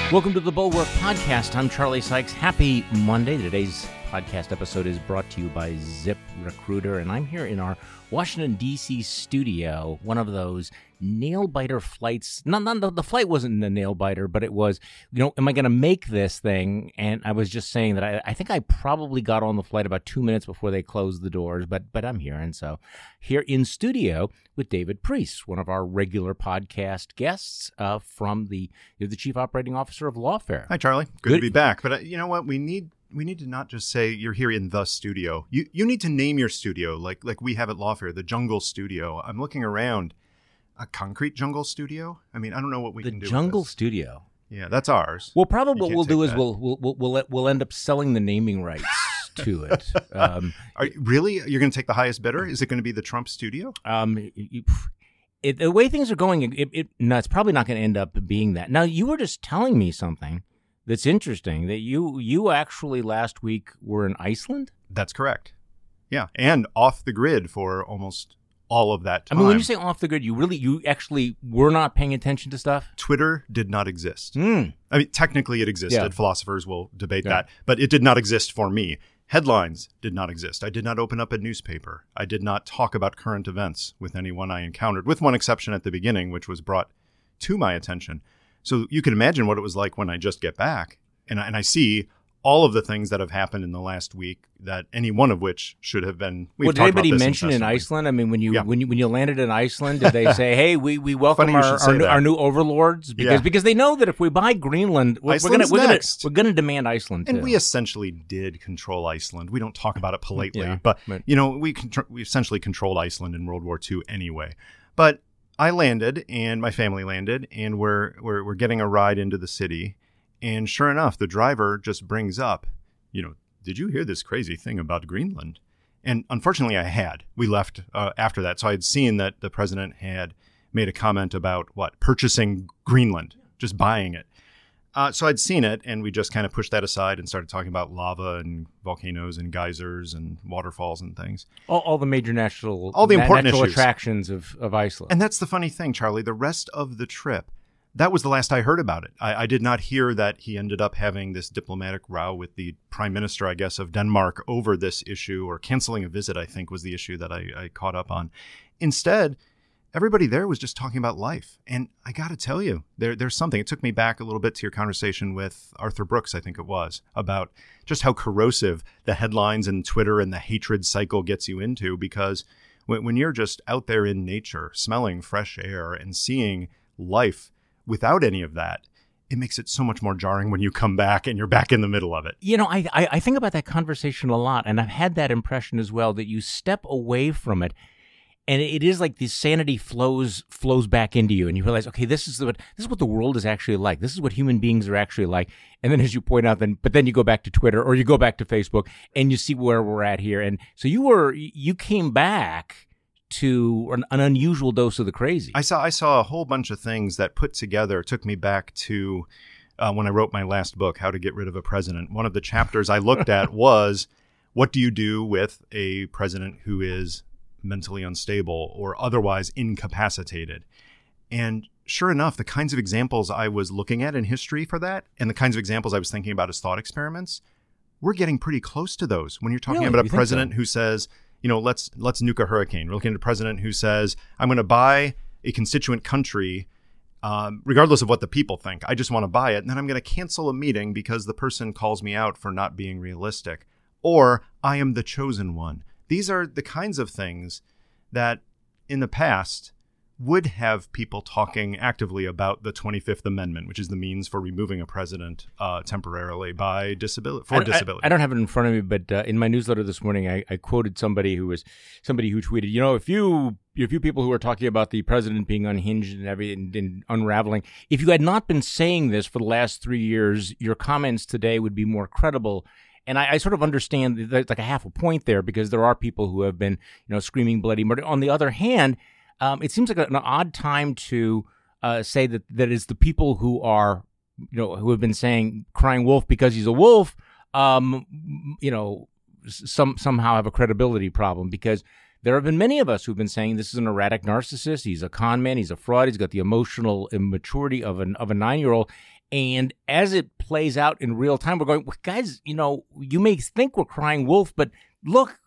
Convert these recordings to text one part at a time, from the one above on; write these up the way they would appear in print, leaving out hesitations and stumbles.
Welcome to the Bulwark Podcast. I'm Charlie Sykes. Happy Monday. Today's podcast episode is brought to you by ZipRecruiter, and I'm here in our Washington, D.C. studio, one of those nail-biter flights. The flight wasn't a nail-biter, but it was, am I going to make this thing? And I was just saying that I think I probably got on the flight about 2 minutes before they closed the doors, but I'm here. And so here in studio with David Priest, one of our regular podcast guests from you're the Chief Operating Officer of Lawfare. Hi, Charlie. Good to be back. But you know what? We need to not just say you're here in the studio. You need to name your studio like we have at Lawfare, the Jungle Studio. I'm looking around. A concrete jungle studio? I mean, I don't know what we can do. The Jungle with this. Studio. Yeah, that's ours. Well, probably what we'll do is we'll end up selling the naming rights to it. Really? You're going to take the highest bidder? Is it going to be the Trump Studio? The way things are going, it's probably not going to end up being that. Now, you were just telling me something that's interesting, that you actually last week were in Iceland? That's correct. Yeah, and off the grid for almost all of that time. I mean, when you say off the grid, you actually were not paying attention to stuff? Twitter did not exist. I mean, technically it existed. Yeah. Philosophers will debate that. But it did not exist for me. Headlines did not exist. I did not open up a newspaper. I did not talk about current events with anyone I encountered, with one exception at the beginning, which was brought to my attention. So you can imagine what it was like when I just get back and I see all of the things that have happened in the last week, that any one of which should have been. Did anybody mention in Iceland? I mean, when you landed in Iceland, did they say, "Hey, we welcome our new overlords"? Because they know that if we buy Greenland, we're going to demand Iceland too. And we essentially did control Iceland. We don't talk about it politely, but we essentially controlled Iceland in World War II anyway. But I landed, and my family landed, and we're getting a ride into the city. And sure enough, the driver just brings up, did you hear this crazy thing about Greenland? And unfortunately, I had. We left after that. So I had seen that the president had made a comment about purchasing Greenland, just buying it. So I'd seen it, and we just kind of pushed that aside and started talking about lava and volcanoes and geysers and waterfalls and things. All the major natural important attractions of Iceland. And that's the funny thing, Charlie. The rest of the trip, that was the last I heard about it. I did not hear that he ended up having this diplomatic row with the prime minister, I guess, of Denmark over this issue, or canceling a visit, I think, was the issue that I caught up on. Instead, everybody there was just talking about life. And I got to tell you, there's something. It took me back a little bit to your conversation with Arthur Brooks, I think it was, about just how corrosive the headlines and Twitter and the hatred cycle gets you into. Because when you're just out there in nature, smelling fresh air and seeing life without any of that, it makes it so much more jarring when you come back and you're back in the middle of it. I think about that conversation a lot, and I've had that impression as well, that you step away from it, and it is like the sanity flows back into you, and you realize, okay, this is what the world is actually like. This is what human beings are actually like. And then, as you point out, then you go back to Twitter or you go back to Facebook, and you see where we're at here. And so you came back to an unusual dose of the crazy. I saw a whole bunch of things that put together took me back to when I wrote my last book, How to Get Rid of a President. One of the chapters I looked at was, what do you do with a president who is mentally unstable or otherwise incapacitated? And sure enough, the kinds of examples I was looking at in history for that, and the kinds of examples I was thinking about as thought experiments, we're getting pretty close to those. When you're talking about a president who says, let's nuke a hurricane. We're looking at a president who says, I'm going to buy a constituent country, regardless of what the people think. I just want to buy it. And then I'm going to cancel a meeting because the person calls me out for not being realistic. Or I am the chosen one. These are the kinds of things that in the past would have people talking actively about the 25th Amendment, which is the means for removing a president temporarily by disability. I don't have it in front of me, but in my newsletter this morning, I quoted somebody who tweeted, if you people who are talking about the president being unhinged and everything and unraveling, if you had not been saying this for the last 3 years, your comments today would be more credible. And I sort of understand there's like a half a point there, because there are people who have been, screaming bloody murder. On the other hand, it seems like an odd time to say that it's the people who are, who have been saying crying wolf because he's a wolf, somehow have a credibility problem, because there have been many of us who've been saying this is an erratic narcissist. He's a con man. He's a fraud. He's got the emotional immaturity of a 9-year-old. And as it plays out in real time, we're going, well, guys, you may think we're crying wolf, but look,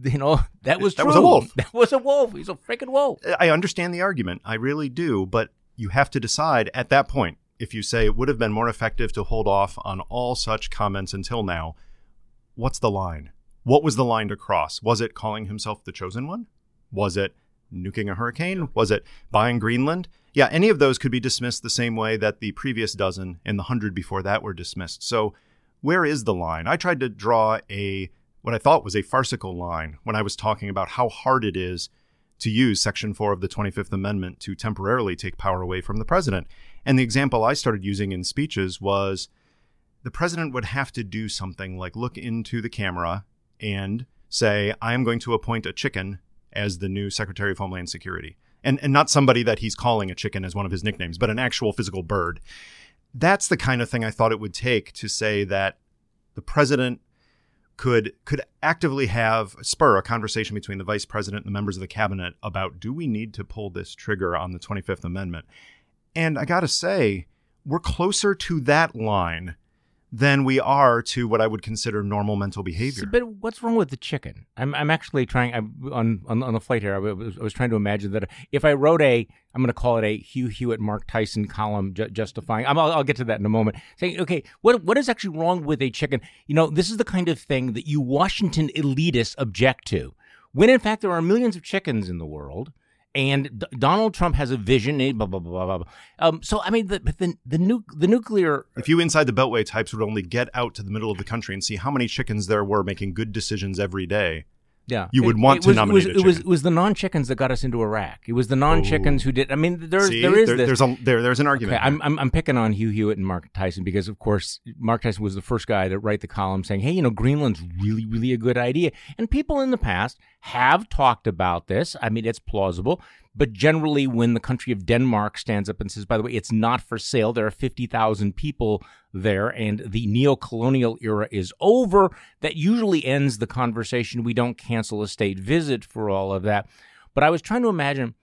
that was true. That was a wolf. That was a wolf. He's a freaking wolf. I understand the argument. I really do. But you have to decide at that point, if you say it would have been more effective to hold off on all such comments until now, what's the line? What was the line to cross? Was it calling himself the chosen one? Was it nuking a hurricane? Was it buying Greenland? Yeah, any of those could be dismissed the same way that the previous dozen and the 100 before that were dismissed. So where is the line? I tried to draw what I thought was a farcical line when I was talking about how hard it is to use Section 4 of the 25th Amendment to temporarily take power away from the president. And the example I started using in speeches was the president would have to do something like look into the camera and say, I am going to appoint a chicken as the new Secretary of Homeland Security. And not somebody that he's calling a chicken as one of his nicknames, but an actual physical bird. That's the kind of thing I thought it would take to say that the president could actively spur a conversation between the vice president and the members of the cabinet about, do we need to pull this trigger on the 25th Amendment? And I got to say, we're closer to that line than we are to what I would consider normal mental behavior. See, but what's wrong with the chicken? I'm actually trying, on the flight here, I was trying to imagine that if I wrote I'm going to call it a Hugh Hewitt, Mark Tyson column justifying, I'll get to that in a moment, saying, okay, what is actually wrong with a chicken? This is the kind of thing that you Washington elitists object to, when in fact there are millions of chickens in the world. And Donald Trump has a vision, blah, blah, blah, blah, blah. So, I mean, the nuclear... If you inside the Beltway types would only get out to the middle of the country and see how many chickens there were making good decisions every day, you would want to nominate a chicken. It was the non-chickens that got us into Iraq. It was the non-chickens who did... I mean, there is this. There's an argument. Okay, I'm picking on Hugh Hewitt and Mark Tyson because, of course, Mark Tyson was the first guy to write the column saying, hey, Greenland's really, really a good idea. And people in the past have talked about this. I mean, it's plausible. But generally, when the country of Denmark stands up and says, by the way, it's not for sale, there are 50,000 people there, and the neo-colonial era is over, that usually ends the conversation. We don't cancel a state visit for all of that. But I was trying to imagine,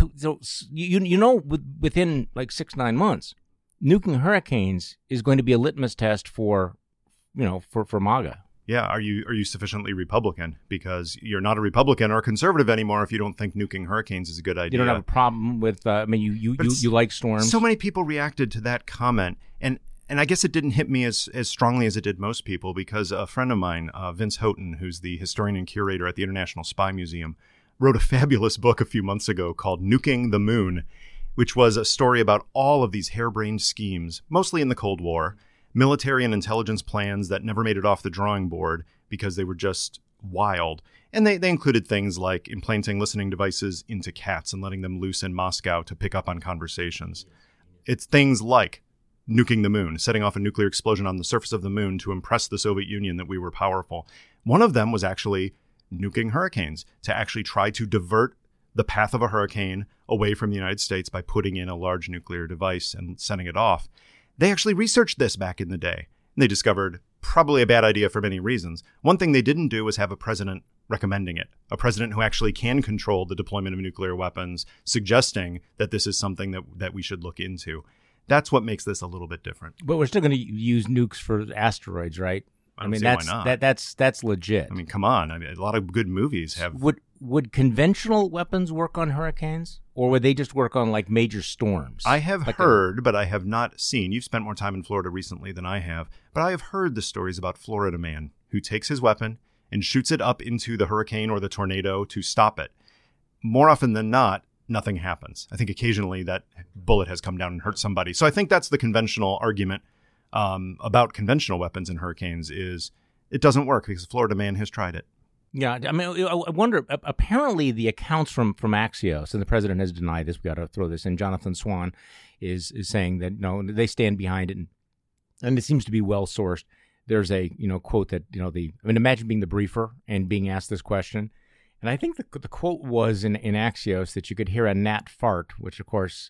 within like 6-9 months, nuking hurricanes is going to be a litmus test for MAGA. Yeah, are you sufficiently Republican? Because you're not a Republican or a conservative anymore if you don't think nuking hurricanes is a good idea. You don't have a problem with, you like storms. So many people reacted to that comment, and I guess it didn't hit me as strongly as it did most people, because a friend of mine, Vince Houghton, who's the historian and curator at the International Spy Museum, wrote a fabulous book a few months ago called Nuking the Moon, which was a story about all of these harebrained schemes, mostly in the Cold War, military and intelligence plans that never made it off the drawing board because they were just wild. And they included things like implanting listening devices into cats and letting them loose in Moscow to pick up on conversations. It's things like nuking the moon, setting off a nuclear explosion on the surface of the moon to impress the Soviet Union that we were powerful. One of them was actually nuking hurricanes, to actually try to divert the path of a hurricane away from the United States by putting in a large nuclear device and sending it off. They actually researched this back in the day, and they discovered probably a bad idea for many reasons. One thing they didn't do was have a president recommending it, a president who actually can control the deployment of nuclear weapons, suggesting that this is something that we should look into. That's what makes this a little bit different. But we're still going to use nukes for asteroids, right? I mean, why not? That's legit. I mean, come on. I mean, a lot of good movies have... Would conventional weapons work on hurricanes, or would they just work on like major storms? I have heard, but I have not seen. You've spent more time in Florida recently than I have, but I have heard the stories about Florida man who takes his weapon and shoots it up into the hurricane or the tornado to stop it. More often than not, nothing happens. I think occasionally that bullet has come down and hurt somebody. So I think that's the conventional argument about conventional weapons in hurricanes is it doesn't work because Florida man has tried it. Yeah, I mean, I wonder, apparently the accounts from Axios, and the president has denied this, we got to throw this in, Jonathan Swan is saying that, they stand behind it, and it seems to be well-sourced. There's a, quote that, imagine being the briefer and being asked this question, and I think the quote was in Axios that you could hear a gnat fart, which, of course,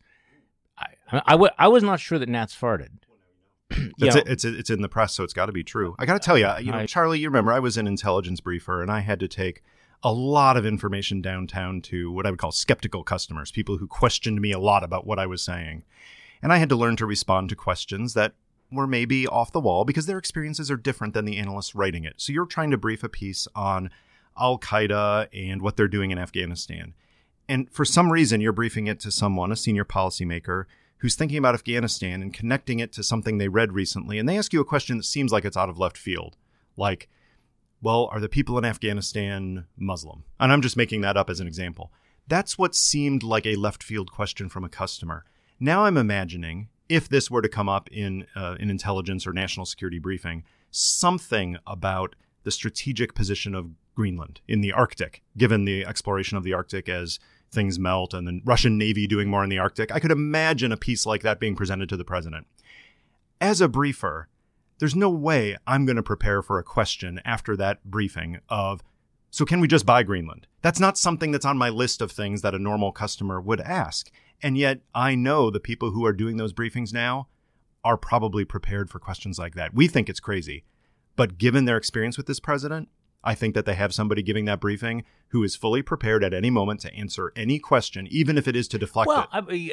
I was not sure that gnats farted. It's in the press, so it's got to be true. I got to tell you, Charlie, you remember I was an intelligence briefer, and I had to take a lot of information downtown to what I would call skeptical customers, people who questioned me a lot about what I was saying. And I had to learn to respond to questions that were maybe off the wall because their experiences are different than the analysts writing it. So you're trying to brief a piece on Al-Qaeda and what they're doing in Afghanistan. And for some reason, you're briefing it to someone, a senior policymaker, who's thinking about Afghanistan and connecting it to something they read recently. And they ask you a question that seems like it's out of left field. Like, well, are the people in Afghanistan Muslim? And I'm just making that up as an example. That's what seemed like a left field question from a customer. Now I'm imagining, if this were to come up in an intelligence or national security briefing, something about the strategic position of Greenland in the Arctic, given the exploration of the Arctic as things melt and the Russian Navy doing more in the Arctic. I could imagine a piece like that being presented to the president. As a briefer, there's no way I'm going to prepare for a question after that briefing of, so can we just buy Greenland? That's not something that's on my list of things that a normal customer would ask. And yet I know the people who are doing those briefings now are probably prepared for questions like that. We think it's crazy. But given their experience with this president, I think that they have somebody giving that briefing who is fully prepared at any moment to answer any question, even if it is to deflect it.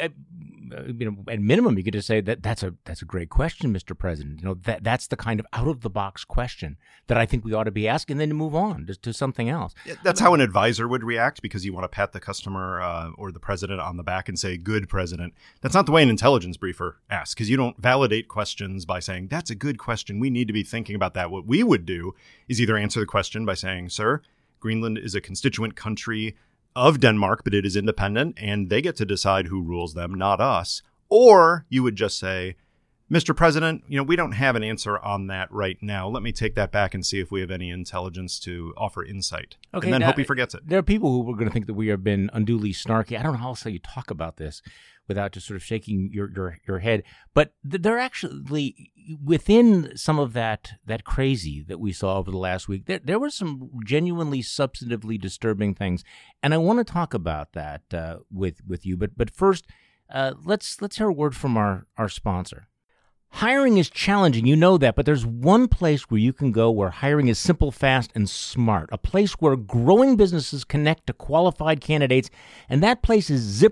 Well, at minimum, you could just say that's a great question, Mr. President. That's the kind of out of the box question that I think we ought to be asking, and then move on to something else. That's how an advisor would react, because you want to pat the customer or the president on the back and say, "Good president." That's not the way an intelligence briefer asks, because you don't validate questions by saying, "That's a good question. We need to be thinking about that." What we would do is either answer the question by saying, "Sir, Greenland is a constituent country of Denmark, but it is independent, and they get to decide who rules them, not us." Or you would just say, "Mr. President, we don't have an answer on that right now. Let me take that back and see if we have any intelligence to offer insight." Okay, and then hope he forgets it. There are people who are going to think that we have been unduly snarky. I don't know how else you talk about this without just sort of shaking your head. But they're actually, within some of that crazy that we saw over the last week, there were some genuinely substantively disturbing things. And I want to talk about that with you. But first, let's hear a word from our sponsor. Hiring is challenging, you know that, but there's one place where you can go where hiring is simple, fast, and smart. A place where growing businesses connect to qualified candidates, and that place is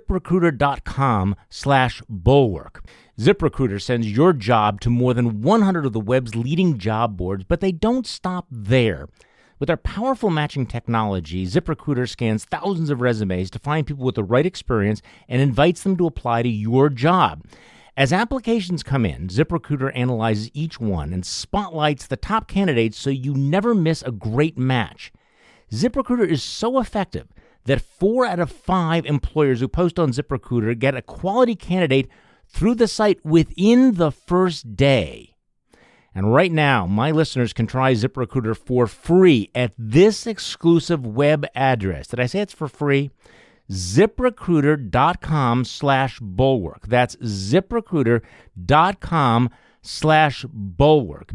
ZipRecruiter.com/bulwark. ZipRecruiter sends your job to more than 100 of the web's leading job boards, but they don't stop there. With their powerful matching technology, ZipRecruiter scans thousands of resumes to find people with the right experience and invites them to apply to your job. As applications come in, ZipRecruiter analyzes each one and spotlights the top candidates so you never miss a great match. ZipRecruiter is so effective that 4 out of 5 employers who post on ZipRecruiter get a quality candidate through the site within the first day. And right now, my listeners can try ZipRecruiter for free at this exclusive web address. Did I say it's for free? ZipRecruiter.com/bulwark. That's ZipRecruiter.com/bulwark.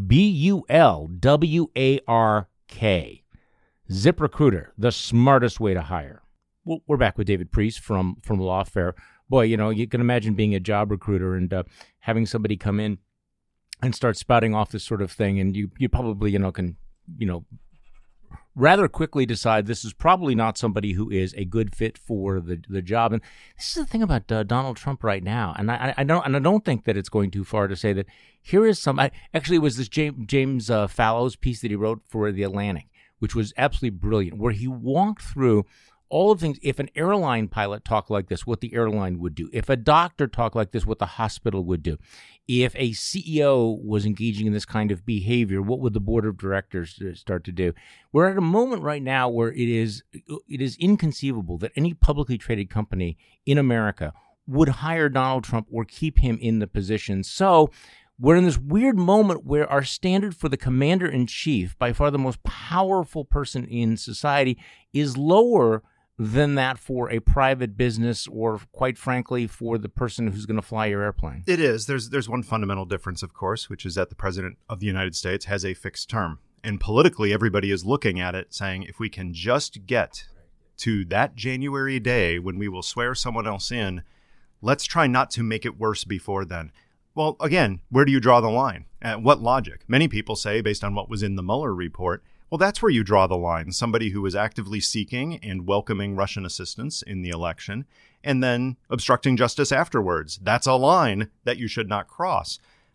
BULWARK. ZipRecruiter, the smartest way to hire. Well, we're back with David Priest from Lawfare. Boy, you can imagine being a job recruiter and having somebody come in and start spouting off this sort of thing, and you probably can rather quickly decide this is probably not somebody who is a good fit for the job. And this is the thing about Donald Trump right now, and I don't think that it's going too far to say that here is actually it was this James Fallows piece that he wrote for The Atlantic, which was absolutely brilliant, where he walked through all of the things. If an airline pilot talked like this, what the airline would do. If a doctor talked like this, what the hospital would do. If a CEO was engaging in this kind of behavior, what would the board of directors start to do? We're at a moment right now where it is inconceivable that any publicly traded company in America would hire Donald Trump or keep him in the position. So we're in this weird moment where our standard for the commander-in-chief, by far the most powerful person in society, is lower than that for a private business or, quite frankly, for the person who's going to fly your airplane. It is. There's one fundamental difference, of course, which is that the president of the United States has a fixed term. And politically, everybody is looking at it saying, if we can just get to that January day when we will swear someone else in, let's try not to make it worse before then. Well, again, where do you draw the line? What logic? Many people say, based on what was in the Mueller report, well, that's where you draw the line. Somebody who was actively seeking and welcoming Russian assistance in the election and then obstructing justice afterwards. That's a line that you should not cross.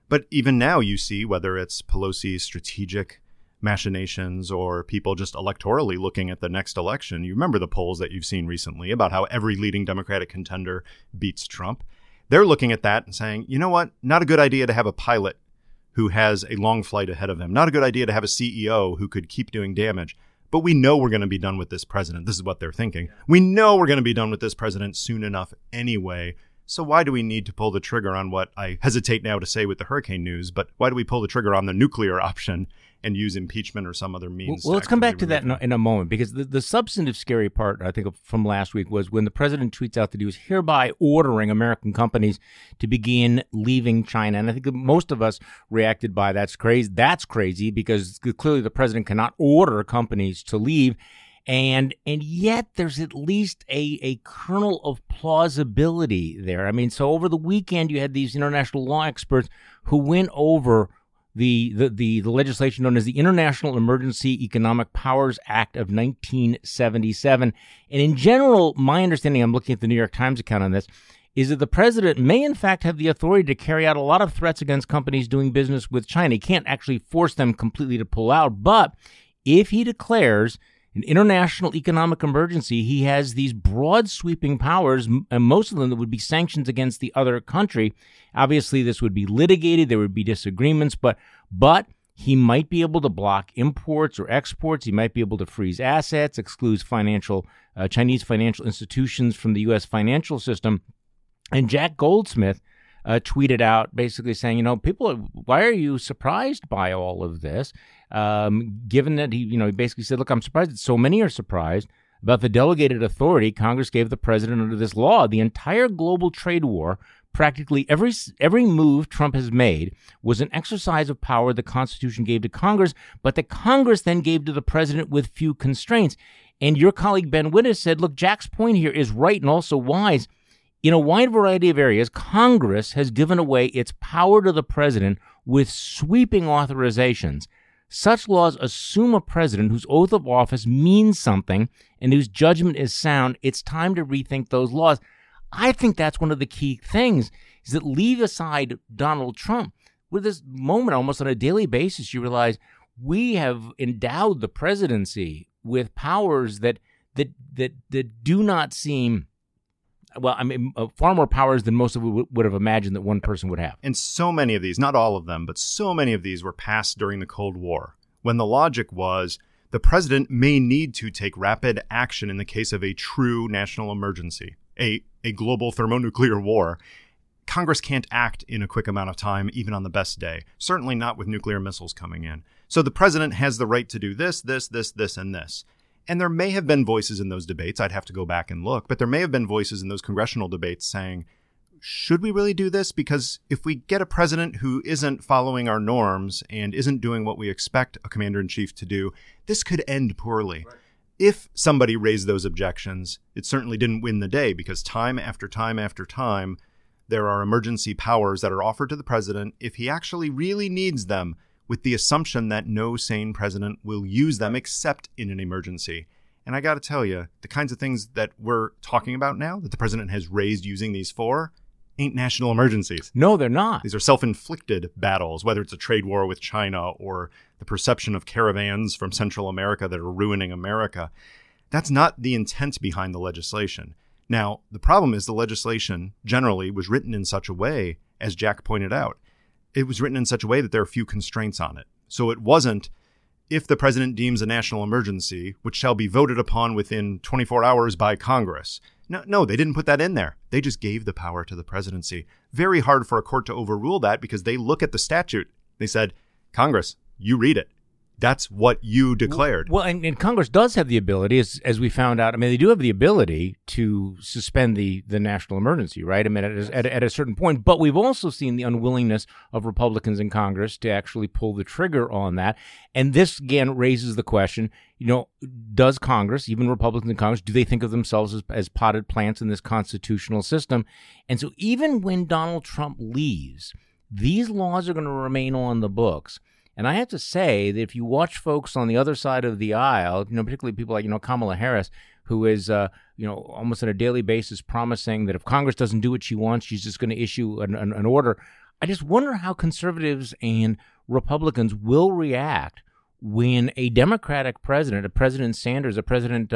But even now you see whether it's Pelosi's strategic machinations or people just electorally looking at the next election. You remember the polls that you've seen recently about how every leading Democratic contender beats Trump. They're looking at that and saying, you know what? Not a good idea to have a pilot who has a long flight ahead of him. Not a good idea to have a CEO who could keep doing damage. But we know we're going to be done with this president. This is what they're thinking. We know we're going to be done with this president soon enough anyway. So why do we need to pull the trigger on what I hesitate now to say with the hurricane news, but why do we pull the trigger on the nuclear option and use impeachment or some other means? Well, let's come back to that in a moment, because the substantive scary part, I think, from last week was when the president tweets out that he was hereby ordering American companies to begin leaving China. And I think most of us reacted by that's crazy, because clearly the president cannot order companies to leave. And yet there's at least a kernel of plausibility there. I mean, so over the weekend, you had these international law experts who went over the legislation known as the International Emergency Economic Powers Act of 1977. And in general, my understanding, I'm looking at the New York Times account on this, is that the president may in fact have the authority to carry out a lot of threats against companies doing business with China. He can't actually force them completely to pull out, but if he declares an international economic emergency, he has these broad sweeping powers, and most of them that would be sanctions against the other country. Obviously, this would be litigated. There would be disagreements, but he might be able to block imports or exports. He might be able to freeze assets, exclude Chinese financial institutions from the U.S. financial system. And Jack Goldsmith tweeted out basically saying, why are you surprised by all of this? Given that he basically said, look, I'm surprised that so many are surprised about the delegated authority Congress gave the president under this law. The entire global trade war, practically every move Trump has made was an exercise of power the Constitution gave to Congress, but that Congress then gave to the president with few constraints. And your colleague Ben Wittes said, look, Jack's point here is right and also wise. In a wide variety of areas, Congress has given away its power to the president with sweeping authorizations. Such laws assume a president whose oath of office means something and whose judgment is sound. It's time to rethink those laws. I think that's one of the key things, is that leave aside Donald Trump. With this moment, almost on a daily basis, you realize we have endowed the presidency with powers that do not seem... Well, I mean, far more powers than most of us would have imagined that one person would have. And so many of these, not all of them, but so many of these were passed during the Cold War, when the logic was the president may need to take rapid action in the case of a true national emergency, a global thermonuclear war. Congress can't act in a quick amount of time, even on the best day, certainly not with nuclear missiles coming in. So the president has the right to do this, and this. And there may have been voices in those debates, I'd have to go back and look, but there may have been voices in those congressional debates saying, should we really do this? Because if we get a president who isn't following our norms and isn't doing what we expect a commander-in-chief to do, this could end poorly. Right. If somebody raised those objections, it certainly didn't win the day, because time after time after time, there are emergency powers that are offered to the president if he actually really needs them, with the assumption that no sane president will use them except in an emergency. And I got to tell you, the kinds of things that we're talking about now, that the president has raised using these for, ain't national emergencies. No, they're not. These are self-inflicted battles, whether it's a trade war with China or the perception of caravans from Central America that are ruining America. That's not the intent behind the legislation. Now, the problem is the legislation generally was written in such a way, as Jack pointed out, it was written in such a way that there are few constraints on it. So it wasn't, if the president deems a national emergency, which shall be voted upon within 24 hours by Congress. No, they didn't put that in there. They just gave the power to the presidency. Very hard for a court to overrule that, because they look at the statute. They said, Congress, you read it. That's what you declared. Well, and Congress does have the ability, as we found out. I mean, they do have the ability to suspend the national emergency, right? I mean, at a certain point. But we've also seen the unwillingness of Republicans in Congress to actually pull the trigger on that. And this, again, raises the question, does Congress, even Republicans in Congress, do they think of themselves as potted plants in this constitutional system? And so even when Donald Trump leaves, these laws are going to remain on the books. And I have to say that if you watch folks on the other side of the aisle, particularly people like, Kamala Harris, who is, almost on a daily basis promising that if Congress doesn't do what she wants, she's just going to issue an order. I just wonder how conservatives and Republicans will react when a Democratic president, a President Sanders, a President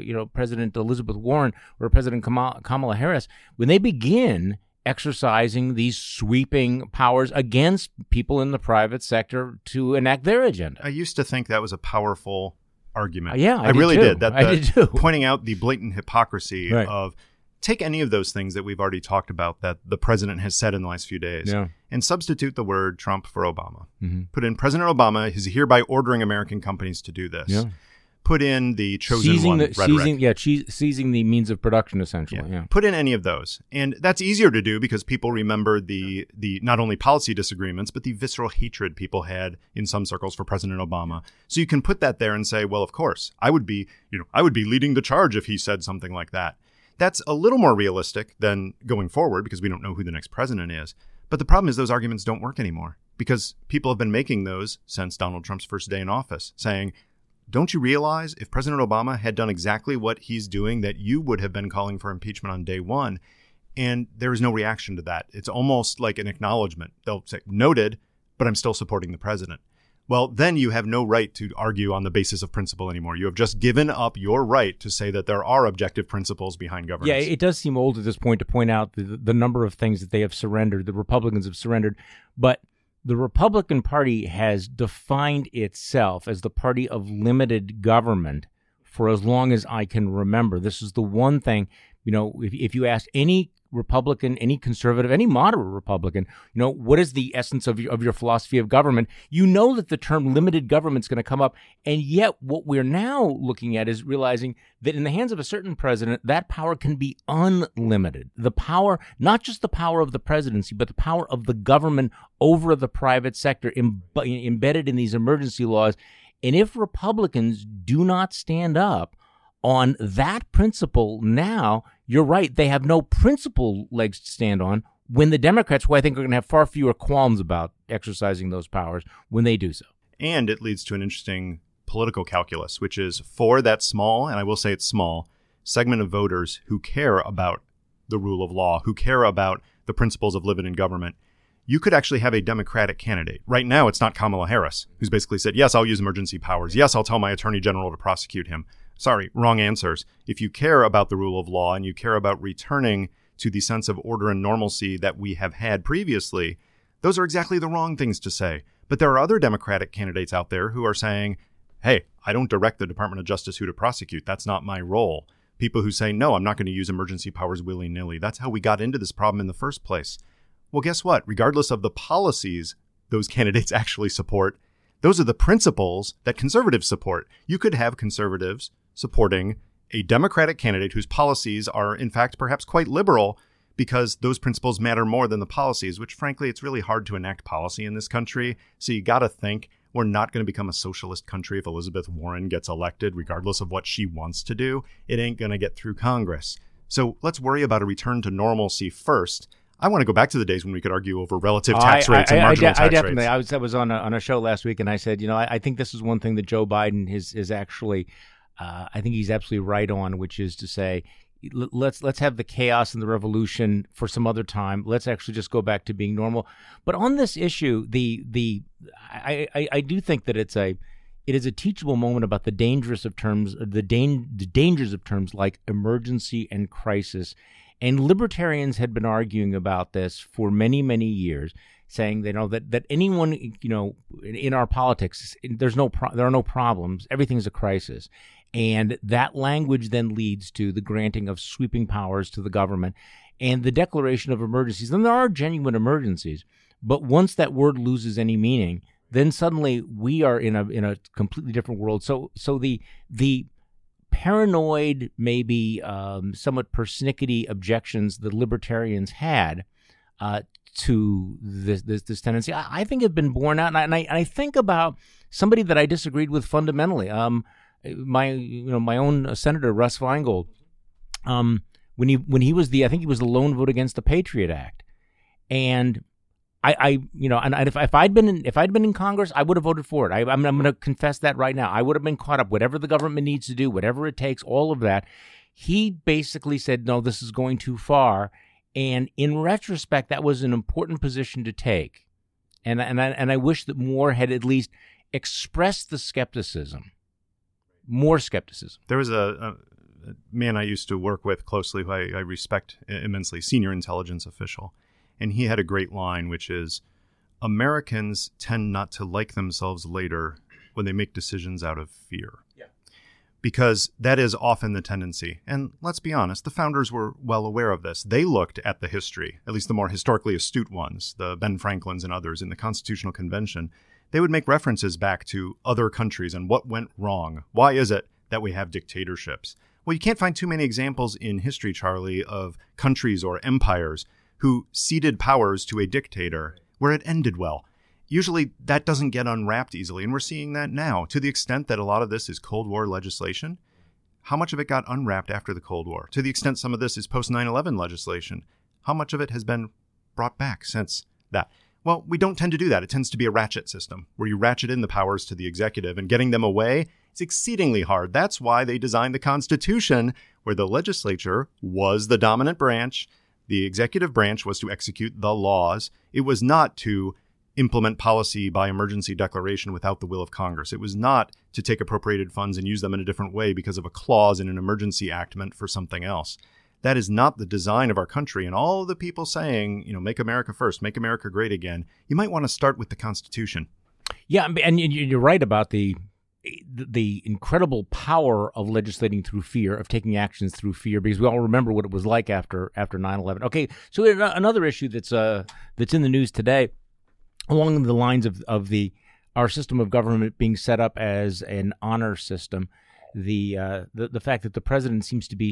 Elizabeth Warren, or a President Kamala Harris, when they begin exercising these sweeping powers against people in the private sector to enact their agenda. I used to think that was a powerful argument. Yeah, I really did. I did too. Pointing out the blatant hypocrisy of take any of those things that we've already talked about that the president has said in the last few days and substitute the word Trump for Obama. Mm-hmm. Put in President Obama is hereby ordering American companies to do this. Yeah. Put in the chosen rhetoric. Seizing the means of production, essentially. Yeah. Put in any of those. And that's easier to do because people remember the not only policy disagreements, but the visceral hatred people had in some circles for President Obama. So you can put that there and say, well, of course, I would be leading the charge if he said something like that. That's a little more realistic than going forward because we don't know who the next president is. But the problem is those arguments don't work anymore because people have been making those since Donald Trump's first day in office, saying, don't you realize if President Obama had done exactly what he's doing, that you would have been calling for impeachment on day one? And there is no reaction to that. It's almost like an acknowledgement. They'll say, noted, but I'm still supporting the president. Well, then you have no right to argue on the basis of principle anymore. You have just given up your right to say that there are objective principles behind governance. Yeah, it does seem old at this point to point out the number of things that they have surrendered, the Republicans have surrendered. But the Republican Party has defined itself as the party of limited government for as long as I can remember. This is the one thing, if you ask any Republican, any conservative, any moderate Republican, what is the essence of your philosophy of government? You know that the term limited government is going to come up. And yet what we're now looking at is realizing that in the hands of a certain president, that power can be unlimited. The power, not just the power of the presidency, but the power of the government over the private sector embedded in these emergency laws. And if Republicans do not stand up on that principle now, you're right, they have no principle legs to stand on when the Democrats, who I think are going to have far fewer qualms about exercising those powers when they do so. And it leads to an interesting political calculus, which is for that small, and I will say it's small, segment of voters who care about the rule of law, who care about the principles of living in government, you could actually have a Democratic candidate. Right now, it's not Kamala Harris, who's basically said, yes, I'll use emergency powers. Yes, I'll tell my attorney general to prosecute him. Sorry, wrong answers. If you care about the rule of law and you care about returning to the sense of order and normalcy that we have had previously, those are exactly the wrong things to say. But there are other Democratic candidates out there who are saying, hey, I don't direct the Department of Justice who to prosecute. That's not my role. People who say, no, I'm not going to use emergency powers willy-nilly. That's how we got into this problem in the first place. Well, guess what? Regardless of the policies those candidates actually support, those are the principles that conservatives support. You could have conservatives supporting a Democratic candidate whose policies are, in fact, perhaps quite liberal because those principles matter more than the policies, which, frankly, it's really hard to enact policy in this country. So you got to think we're not going to become a socialist country if Elizabeth Warren gets elected, regardless of what she wants to do. It ain't going to get through Congress. So let's worry about a return to normalcy first. I want to go back to the days when we could argue over relative tax rates and marginal tax rates. I was on a show last week, and I said, I think this is one thing that Joe Biden is actually I think he's absolutely right on, which is to say, let's have the chaos and the revolution for some other time. Let's actually just go back to being normal. But on this issue, I do think that it is a teachable moment about the dangers of terms like emergency and crisis. And libertarians had been arguing about this for many, many years, saying that anyone in our politics, there are no problems. Everything's a crisis. And that language then leads to the granting of sweeping powers to the government and the declaration of emergencies. And there are genuine emergencies, but once that word loses any meaning, then suddenly we are in a completely different world. So the paranoid, maybe somewhat persnickety objections the libertarians had to this tendency, I think have been borne out. And I think about somebody that I disagreed with fundamentally. My own Senator Russ Feingold, when he was I think he was the lone vote against the Patriot Act, and if I'd been in Congress, I would have voted for it. I'm going to confess that right now. I would have been caught up. Whatever the government needs to do, whatever it takes, all of that. He basically said, no, this is going too far. And in retrospect, that was an important position to take. And I wish that more had at least expressed the skepticism, more skepticism. There was a man I used to work with closely who I respect immensely, senior intelligence official. And he had a great line, which is, Americans tend not to like themselves later when they make decisions out of fear. Yeah. Because that is often the tendency. And let's be honest, the founders were well aware of this. They looked at the history, at least the more historically astute ones, the Ben Franklins and others in the Constitutional Convention. They would make references back to other countries and what went wrong. Why is it that we have dictatorships? Well, you can't find too many examples in history, Charlie, of countries or empires who ceded powers to a dictator where it ended well. Usually that doesn't get unwrapped easily, and we're seeing that now. To the extent that a lot of this is Cold War legislation, how much of it got unwrapped after the Cold War? To the extent some of this is post-9/11 legislation, how much of it has been brought back since that? Well, we don't tend to do that. It tends to be a ratchet system where you ratchet in the powers to the executive, and getting them away is exceedingly hard. That's why they designed the Constitution, where the legislature was the dominant branch. The executive branch was to execute the laws. It was not to implement policy by emergency declaration without the will of Congress. It was not to take appropriated funds and use them in a different way because of a clause in an emergency act meant for something else. That is not the design of our country. And all of the people saying, make America first, make America great again, you might want to start with the Constitution. Yeah, and you're right about the incredible power of legislating through fear, of taking actions through fear, because we all remember what it was like after 9/11. Okay, so another issue that's in the news today, along the lines of our system of government being set up as an honor system, the fact that the president seems to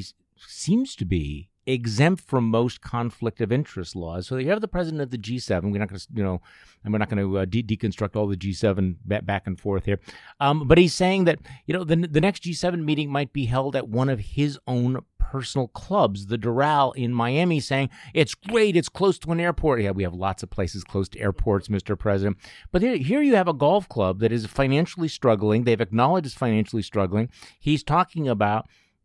be exempt from most conflict of interest laws. So you have the president of the G7. We're not going to, and we're not going to deconstruct all the G7 back and forth here. But he's saying that, the next G7 meeting might be held at one of his own personal clubs, the Doral in Miami, saying it's great, it's close to an airport. Yeah, we have lots of places close to airports, Mr. President. But here you have a golf club that is financially struggling. They've acknowledged it's financially struggling. He's talking about,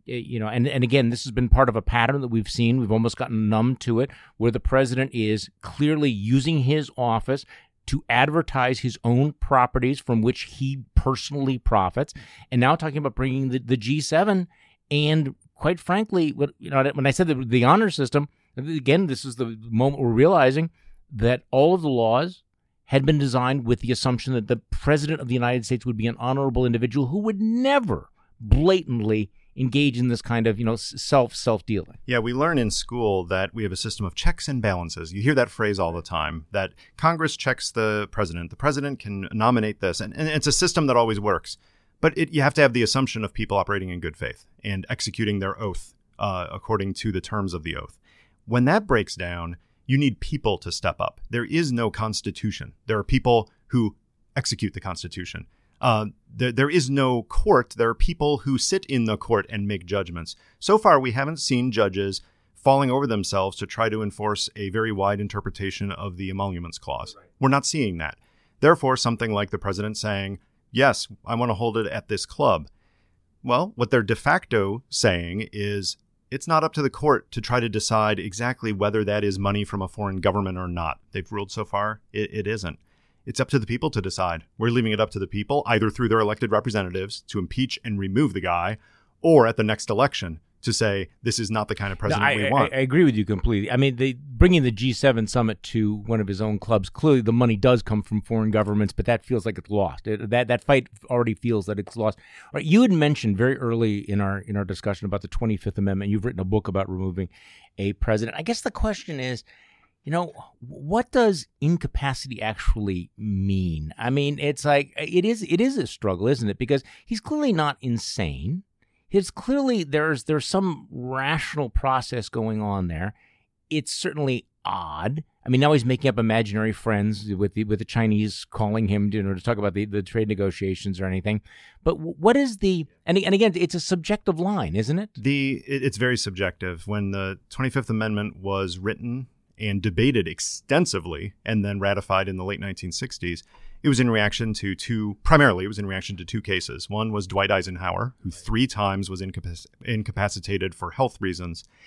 and again, this has been part of a pattern that we've seen. We've almost gotten numb to it, where the president is clearly using his office to advertise his own properties from which he personally profits, and now talking about bringing the G7. And quite frankly, when I said the honor system, again, this is the moment we're realizing that all of the laws had been designed with the assumption that the president of the United States would be an honorable individual who would never blatantly engage in this kind of, self-dealing. Yeah, we learn in school that we have a system of checks and balances. You hear that phrase all the time, that Congress checks the president can nominate this, and it's a system that always works. But you have to have the assumption of people operating in good faith and executing their oath according to the terms of the oath. When that breaks down, you need people to step up. There is no Constitution. There are people who execute the Constitution. There is no court. There are people who sit in the court and make judgments. So far, we haven't seen judges falling over themselves to try to enforce a very wide interpretation of the Emoluments Clause. Right. We're not seeing that. Therefore, something like the president saying, yes, I want to hold it at this club. Well, what they're de facto saying is it's not up to the court to try to decide exactly whether that is money from a foreign government or not. They've ruled so far, it isn't. It's up to the people to decide. We're leaving it up to the people, either through their elected representatives to impeach and remove the guy, or at the next election to say, this is not the kind of president we want. I agree with you completely. I mean, bringing the G7 summit to one of his own clubs, clearly the money does come from foreign governments, but that feels like it's lost. That fight already feels that it's lost. All right, you had mentioned very early in our discussion about the 25th Amendment. You've written a book about removing a president. I guess the question is, what does incapacity actually mean? I mean, it's like, it is a struggle, isn't it? Because he's clearly not insane. It's clearly there's some rational process going on there. It's certainly odd. I mean, now he's making up imaginary friends with the Chinese calling him to talk about the trade negotiations or anything. But what is and again, it's a subjective line, isn't it? It's very subjective. When the 25th Amendment was written and debated extensively and then ratified in the late 1960s, it was in reaction to two cases. One was Dwight Eisenhower, who 3 times was incapacitated for health reasons.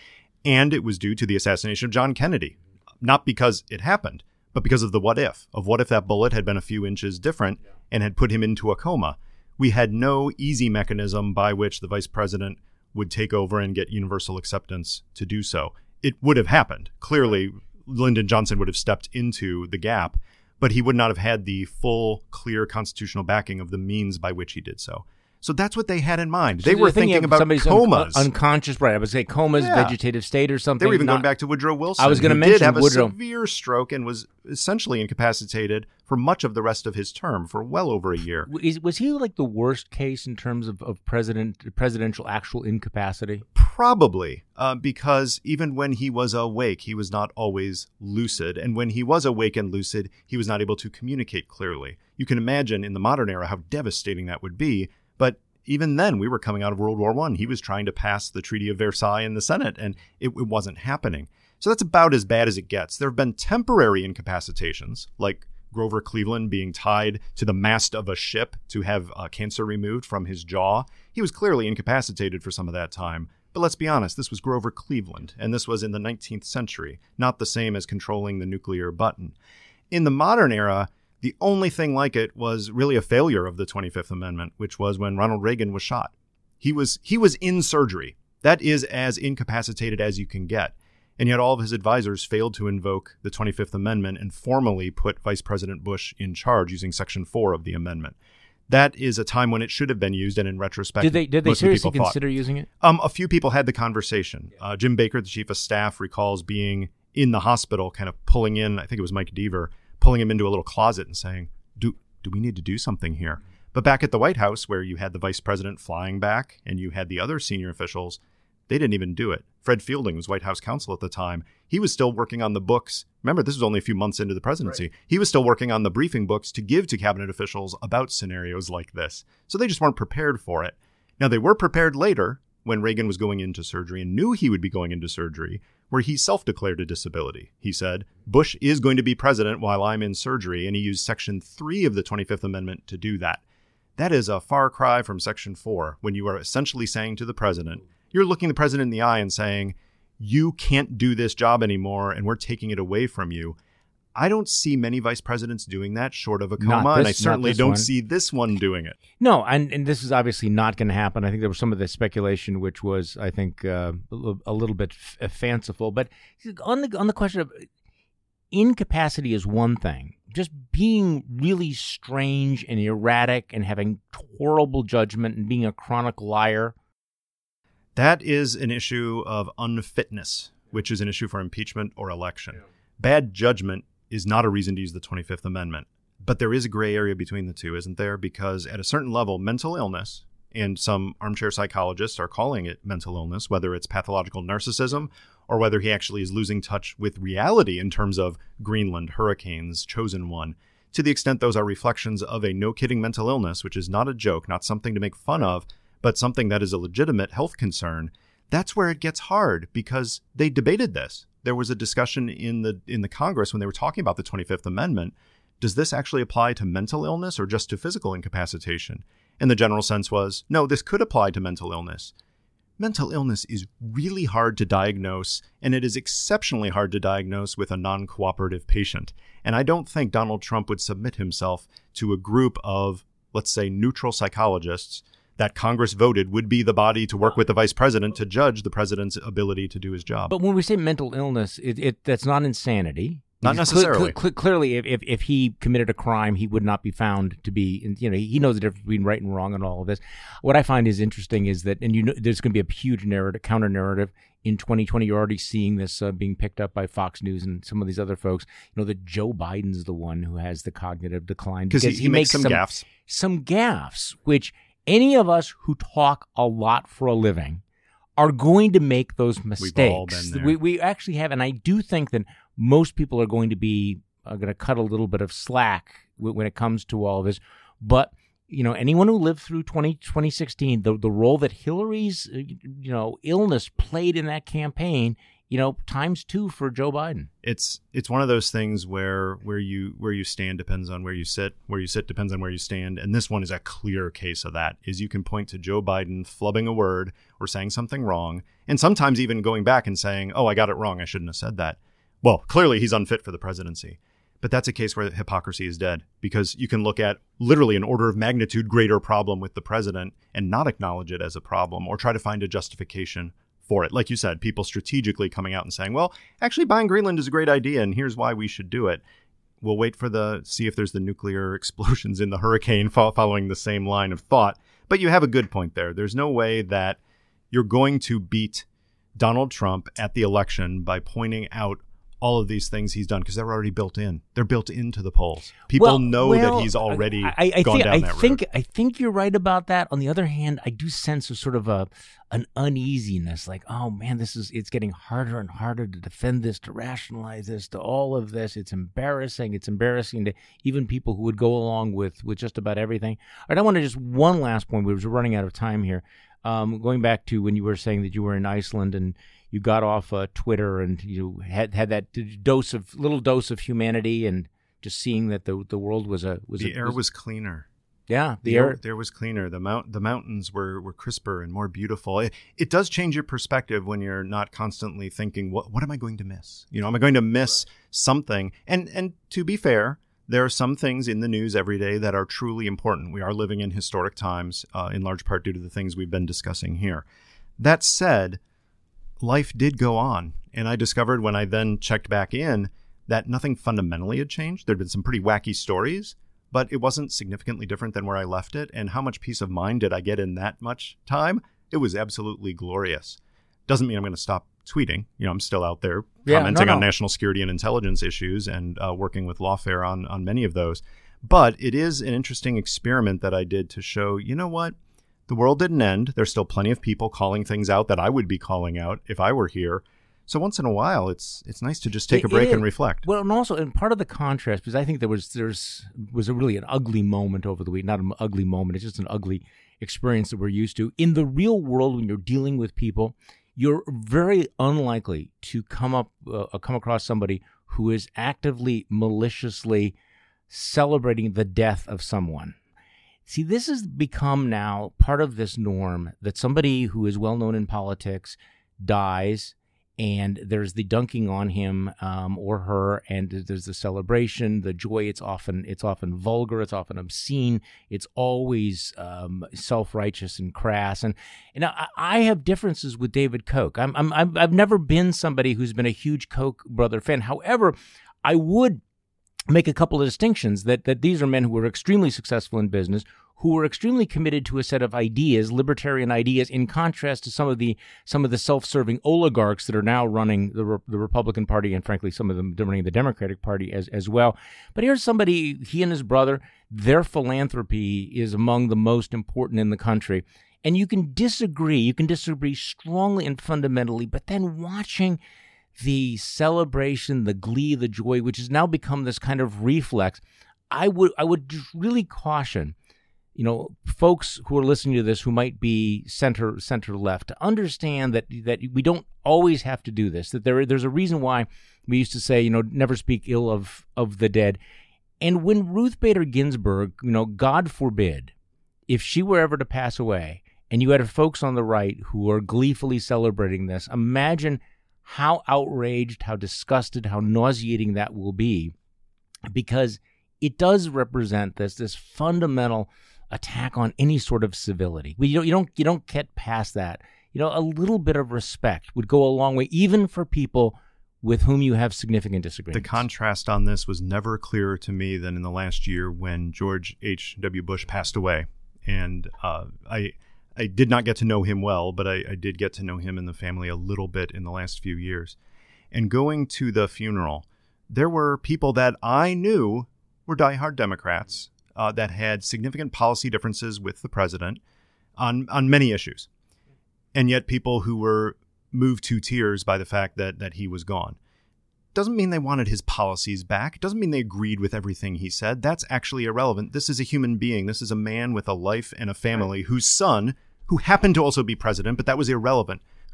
And it was due to the assassination of John Kennedy, not because it happened, but because of the what if that bullet had been a few inches different and had put him into a coma. We had no easy mechanism by which the vice president would take over and get universal acceptance to do so. It would have happened. Clearly, Lyndon Johnson would have stepped into the gap, but he would not have had the full, clear constitutional backing of the means by which he did so. So that's what they had in mind. They were thinking about comas. Unconscious, right. I would say comas, vegetative state or something. They were even going back to Woodrow Wilson. I was going to mention did have Woodrow. A severe stroke and was essentially incapacitated for much of the rest of his term, for well over a year. Was he like the worst case in terms of presidential actual incapacity? Probably, because even when he was awake, he was not always lucid. And when he was awake and lucid, he was not able to communicate clearly. You can imagine in the modern era how devastating that would be. But even then, we were coming out of World War I. He was trying to pass the Treaty of Versailles in the Senate, and it wasn't happening. So that's about as bad as it gets. There have been temporary incapacitations, like Grover Cleveland being tied to the mast of a ship to have cancer removed from his jaw. He was clearly incapacitated for some of that time. But let's be honest, this was Grover Cleveland, and this was in the 19th century, not the same as controlling the nuclear button. In the modern era, the only thing like it was really a failure of the 25th Amendment, which was when Ronald Reagan was shot. He was in surgery. That is as incapacitated as you can get. And yet all of his advisors failed to invoke the 25th Amendment and formally put Vice President Bush in charge using Section 4 of the amendment. That is a time when it should have been used, and in retrospect, did they seriously consider using it? A few people had the conversation. Jim Baker, the chief of staff, recalls being in the hospital, kind of pulling in, I think it was Mike Deaver, pulling him into a little closet and saying, do we need to do something here? But back at the White House, where you had the vice president flying back and you had the other senior officials, they didn't even do it. Fred Fielding was White House counsel at the time. He was still working on the books. Remember, this was only a few months into the presidency. Right. He was still working on the briefing books to give to cabinet officials about scenarios like this. So they just weren't prepared for it. Now, they were prepared later when Reagan was going into surgery and knew he would be going into surgery, where he self-declared a disability. He said, Bush is going to be president while I'm in surgery, and he used Section 3 of the 25th Amendment to do that. That is a far cry from Section 4, when you are essentially saying to the president, you're looking the president in the eye and saying, you can't do this job anymore, and we're taking it away from you. I don't see many vice presidents doing that short of a coma, and I certainly don't see this one doing it. No, and this is obviously not going to happen. I think there was some of the speculation, which was, I think, a little bit fanciful. But on the question of incapacity is one thing. Just being really strange and erratic and having horrible judgment and being a chronic liar. That is an issue of unfitness, which is an issue for impeachment or election. Yeah. Bad judgment is not a reason to use the 25th Amendment. But there is a gray area between the two, isn't there? Because at a certain level, mental illness, and some armchair psychologists are calling it mental illness, whether it's pathological narcissism or whether he actually is losing touch with reality in terms of Greenland, hurricanes, Chosen One. To the extent those are reflections of a no-kidding mental illness, which is not a joke, not something to make fun of, but something that is a legitimate health concern, that's where it gets hard, because they debated this. There was a discussion in the Congress when they were talking about the 25th Amendment. Does this actually apply to mental illness or just to physical incapacitation? And the general sense was, no, this could apply to mental illness. Mental illness is really hard to diagnose, and it is exceptionally hard to diagnose with a non-cooperative patient. And I don't think Donald Trump would submit himself to a group of, let's say, neutral psychologists that Congress voted would be the body to work with the vice president to judge the president's ability to do his job. But when we say mental illness, that's not insanity. Not necessarily. Clearly, if he committed a crime, he would not be found to be, he knows the difference between right and wrong and all of this. What I find is interesting is that, and there's going to be a huge counter-narrative in 2020. You're already seeing this being picked up by Fox News and some of these other folks, that Joe Biden's the one who has the cognitive decline. Because he makes some gaffes. Some gaffes, which any of us who talk a lot for a living are going to make those mistakes. We've all been there. We actually have, and I do think that most people are going to cut a little bit of slack when it comes to all of this. But anyone who lived through 2016, the role that Hillary's illness played in that campaign times 2 for Joe Biden. It's one of those things where you stand depends on where you sit. Where you sit depends on where you stand. And this one is a clear case of that. Is you can point to Joe Biden flubbing a word or saying something wrong, and sometimes even going back and saying, "Oh, I got it wrong. I shouldn't have said that." Well, clearly he's unfit for the presidency. But that's a case where hypocrisy is dead, because you can look at literally an order of magnitude greater problem with the president and not acknowledge it as a problem or try to find a justification for it. Like you said, people strategically coming out and saying, well, actually buying Greenland is a great idea and here's why we should do it. We'll wait for see if there's the nuclear explosions in the hurricane following the same line of thought. But you have a good point there. There's no way that you're going to beat Donald Trump at the election by pointing out all of these things he's done, because they're already built in. They're built into the polls. People know that he's already gone down that road. I think you're right about that. On the other hand, I do sense a sort of an uneasiness, like, oh man, it's getting harder and harder to defend this, to rationalize this, to all of this. It's embarrassing. It's embarrassing to even people who would go along with just about everything. All right, I want to just one last point. We're running out of time here. Going back to when you were saying that you were in Iceland and you got off Twitter and you had that little dose of humanity, and just seeing that the world was the air was cleaner. Yeah, the air was cleaner. The mountains were crisper and more beautiful. It does change your perspective when you're not constantly thinking, what am I going to miss? Am I going to miss something? And to be fair, there are some things in the news every day that are truly important. We are living in historic times, in large part due to the things we've been discussing here. That said, life did go on. And I discovered when I then checked back in that nothing fundamentally had changed. There'd been some pretty wacky stories, but it wasn't significantly different than where I left it. And how much peace of mind did I get in that much time? It was absolutely glorious. Doesn't mean I'm going to stop tweeting. I'm still out there commenting on national security and intelligence issues and working with Lawfare on many of those. But it is an interesting experiment that I did to show, what? The world didn't end. There's still plenty of people calling things out that I would be calling out if I were here. So once in a while, it's nice to just take a break and reflect. Well, and also, and part of the contrast, because I think there was a really an ugly moment over the week. Not an ugly moment. It's just an ugly experience that we're used to. In the real world, when you're dealing with people, you're very unlikely to come across somebody who is actively, maliciously celebrating the death of someone. See, this has become now part of this norm that somebody who is well known in politics dies, and there's the dunking on him or her, and there's the celebration, the joy. It's often vulgar, it's often obscene, it's always self-righteous and crass. And I have differences with David Koch. I've never been somebody who's been a huge Koch brother fan. However, I would make a couple of distinctions that these are men who were extremely successful in business, who were extremely committed to a set of ideas, libertarian ideas, in contrast to some of the self-serving oligarchs that are now running the Republican Party, and frankly, some of them running the Democratic Party as well. But here's somebody, he and his brother, their philanthropy is among the most important in the country. And you can disagree strongly and fundamentally, but then watching the celebration, the glee, the joy, which has now become this kind of reflex, I would just really caution, folks who are listening to this who might be center left, to understand that we don't always have to do this. That there's a reason why we used to say, never speak ill of the dead. And when Ruth Bader Ginsburg, God forbid, if she were ever to pass away, and you had folks on the right who are gleefully celebrating this, imagine how outraged, how disgusted, how nauseating that will be, because it does represent this fundamental attack on any sort of civility. You don't get past that. A little bit of respect would go a long way, even for people with whom you have significant disagreements. The contrast on this was never clearer to me than in the last year when George H.W. Bush passed away. And I did not get to know him well, but I did get to know him and the family a little bit in the last few years. And going to the funeral, there were people that I knew were diehard Democrats that had significant policy differences with the president on many issues. And yet people who were moved to tears by the fact that he was gone. Doesn't mean they wanted his policies back. Doesn't mean they agreed with everything he said. That's actually irrelevant. This is a human being. This is a man with a life and a family whose son, who happened to also be president, but that was irrelevant,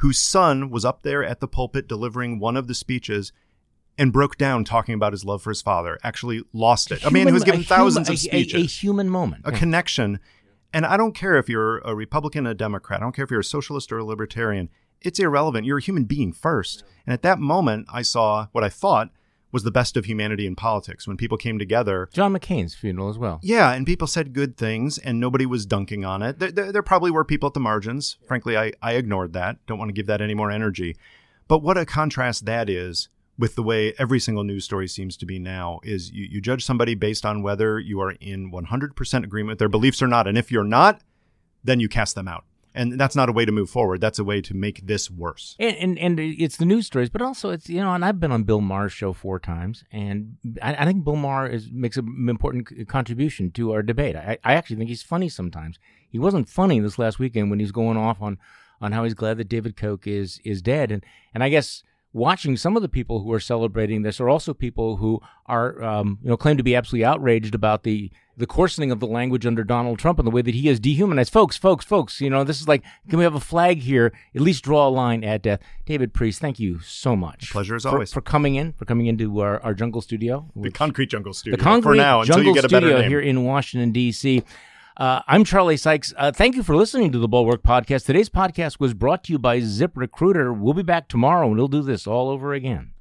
whose son was up there at the pulpit delivering one of the speeches and broke down talking about his love for his father, actually lost it. A man who was given thousands of speeches. A human moment. A connection. And I don't care if you're a Republican, a Democrat. I don't care if you're a socialist or a libertarian. It's irrelevant. You're a human being first. And at that moment, I saw what I thought was the best of humanity in politics when people came together. John McCain's funeral as well. Yeah, and people said good things, and nobody was dunking on it. There probably were people at the margins. Frankly, I ignored that. Don't want to give that any more energy. But what a contrast that is with the way every single news story seems to be now, is you judge somebody based on whether you are in 100% agreement with their beliefs or not. And if you're not, then you cast them out. And that's not a way to move forward. That's a way to make this worse. And it's the news stories, but also it's, and I've been on Bill Maher's show 4 times, and I think Bill Maher makes an important contribution to our debate. I actually think he's funny sometimes. He wasn't funny this last weekend when he's going off on how he's glad that David Koch is dead. And I guess watching some of the people who are celebrating this are also people who are, claim to be absolutely outraged about the coarsening of the language under Donald Trump and the way that he has dehumanized folks. This is like, can we have a flag here? At least draw a line at death. David Priest, thank you so much. Pleasure as always. For coming into our jungle studio. The Concrete Jungle Studio. The Concrete for now, Jungle until you get a better Studio name. here in Washington, D.C. I'm Charlie Sykes. Thank you for listening to the Bulwark Podcast. Today's podcast was brought to you by ZipRecruiter. We'll be back tomorrow, and we'll do this all over again.